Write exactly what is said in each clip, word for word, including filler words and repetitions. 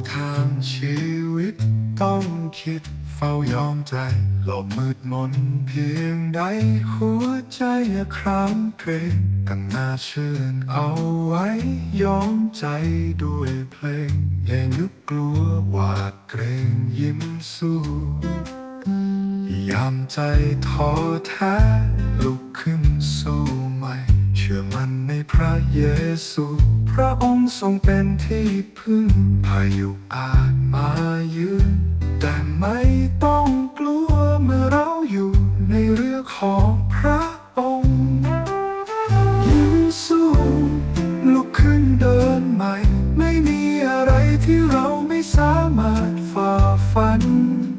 ทางชีวิตต้องคิดเฝ้ายอมใจหลบมืดมนเพียงใดหัวใจอย่าครามเกรงตั้งหน้าชื่นเอาไว้ยอมใจด้วยเพลงอย่านึกกลัวหวาดเกรงยิ้มสู้ยามใจท้อแท้ลุกขึ้นสู้ใหม่เชื่อมั่นในพระเยซูพระองค์ทรงเป็นที่พึ่งพายุอาจมาเยือนแต่ไม่ต้องกลัวเมื่อเราอยู่ในเรือของพระองค์ยิ้มสู้ลุกขึ้นเดินใหม่ไม่มีอะไรที่เราไม่สามารถฝ่าฟัน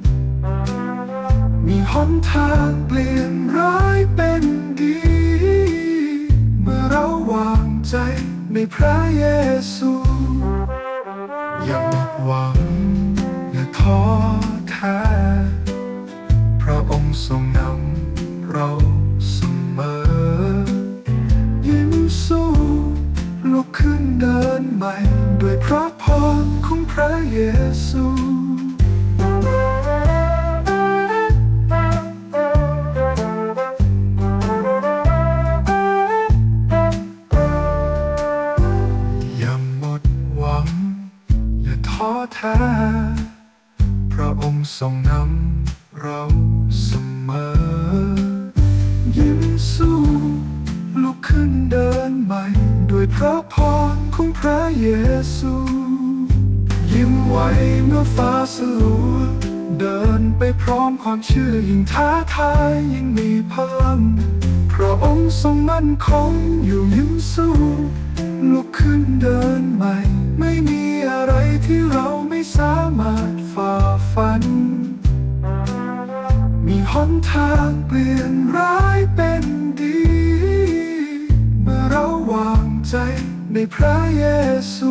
มีหนทางเปลี่ยนร้ายเป็นดีเมื่อเราวางใจในพระเยซูอย่าหมดหวังอย่าท้อแท้พระองค์ทรงนำเราเสมอยิ้มสู้ลุกขึ้นเดินใหม่ด้วยพระพรของพระเยซูท้อแท้พระองค์ทรงนำเราเสมอยิ้มสู้ลุกขึ้นเดินใหม่ด้วยพระพรของพระเยซูยิ้มไว้เมื่อฟ้าสลัวเดินไปพร้อมความเชื่อยิ่งท้าทายยิ่งมีพลังพระองค์ทรงมั่นคงอยู่ยิ้มสู้ลุกขึ้นเดินใหม่ไม่มีอะไรที่เราไม่สามารถฝ่าฟันมีหนทางเปลี่ยนร้ายเป็นดีเมื่อเราวางใจในพระเยซู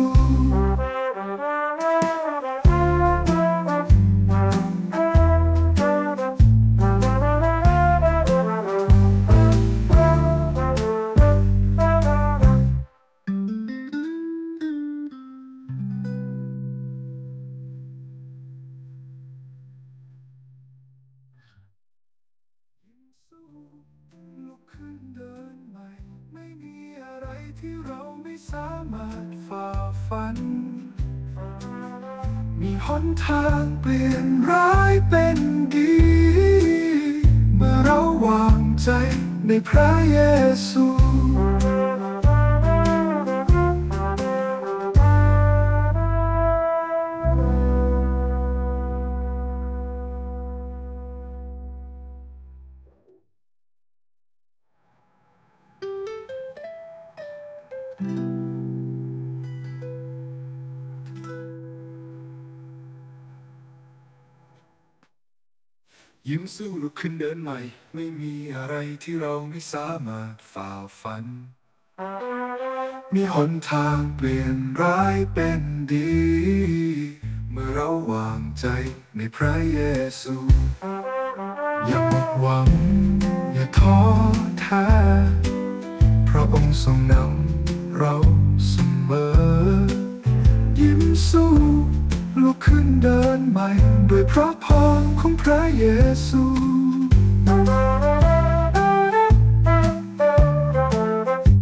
ลุกขึ้นเดินใหม่ไม่มีอะไรที่เราไม่สามารถฝ่าฟันมีหนทางเปลี่ยนร้ายเป็นดีเมื่อเราวางใจในพระเยซูยิ้มสู้ลุกขึ้นเดินใหม่ไม่มีอะไรที่เราไม่สามารถฝ่าฟันมีหนทางเปลี่ยนร้ายเป็นดีเมื่อเราวางใจในพระเยซูอย่าหมดหวังอย่าท้อแท้พระองค์ทรงนำเราเสมอยิ้มสู้ลุกขึ้นเดินใหม่ด้วยพระพรของพระเยซู